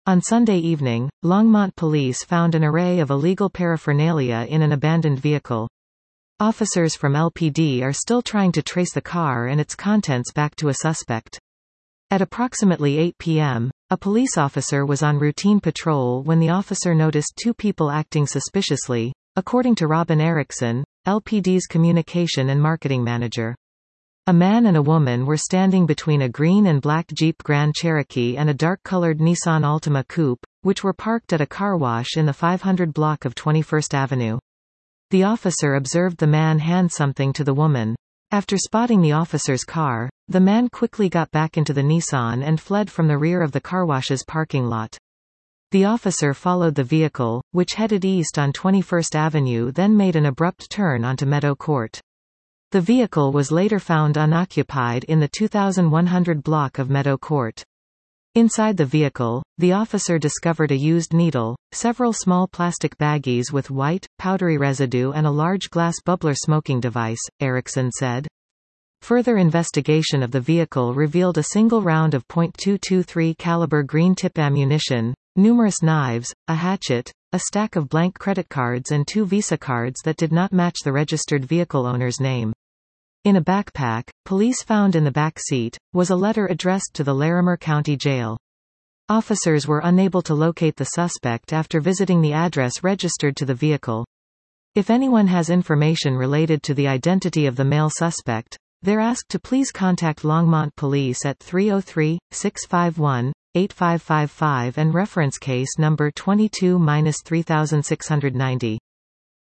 On Sunday evening, Longmont police found an array of illegal paraphernalia in an abandoned vehicle. Officers from LPD are still trying to trace the car and its contents back to a suspect. At approximately 8 p.m., a police officer was on routine patrol when the officer noticed two people acting suspiciously, according to Robin Erickson, LPD's communication and marketing manager. A man and a woman were standing between a green and black Jeep Grand Cherokee and a dark-colored Nissan Altima coupe, which were parked at a car wash in the 500 block of 21st Avenue. The officer observed the man hand something to the woman. After spotting the officer's car, the man quickly got back into the Nissan and fled from the rear of the car wash's parking lot. The officer followed the vehicle, which headed east on 21st Avenue, then made an abrupt turn onto Meadow Court. The vehicle was later found unoccupied in the 2100 block of Meadow Court. Inside the vehicle, the officer discovered a used needle, several small plastic baggies with white, powdery residue and a large glass bubbler smoking device, Erickson said. Further investigation of the vehicle revealed a single round of .223 caliber green tip ammunition, numerous knives, a hatchet, a stack of blank credit cards and 2 Visa cards that did not match the registered vehicle owner's name. In a backpack, police found in the back seat, was a letter addressed to the Larimer County Jail. Officers were unable to locate the suspect after visiting the address registered to the vehicle. If anyone has information related to the identity of the male suspect, they're asked to please contact Longmont Police at 303-651-8555 and reference case number 22-3690.